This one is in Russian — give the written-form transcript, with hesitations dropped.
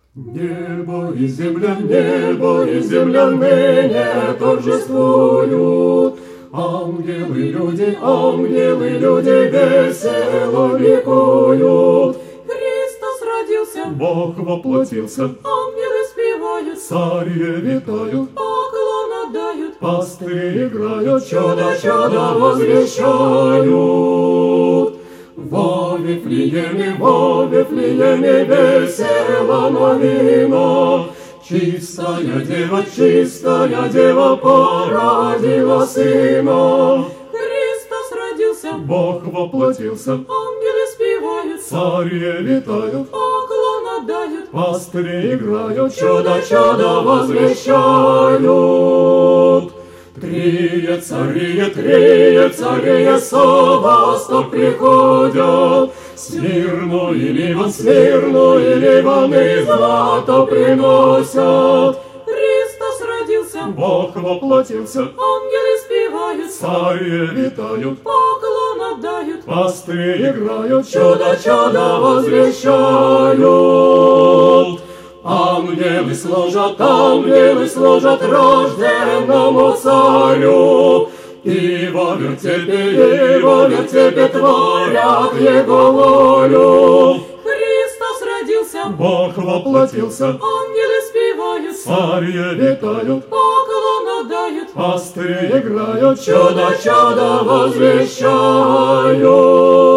Небо и земля ныне торжествуют. Ангелы, люди весело ликуют. Христос родился, Бог воплотился, ангелы спевают, цари витают, поклон отдают, пастыри играют, чудо возвещают. Во Вифлееме весела новина, чистая дева породила сына. Христос родился, Бог воплотился, ангелы спевают, цари витают, поклон отдают, пастыри играют, чудо возвещают. Три царя со восток приходят, Смирну и Ливан и злато приносят. Христос родился, Бог воплотился, ангелы спевают, цари витают, поклон отдают, пастыри играют, чудо возвещают. Ангелы служат рожденному царю, и во вертепе творят его волю. Христос родился, Бог воплотился, ангелы спевают, цари витают, поклон отдают, пастыри играют, чудо возвещают.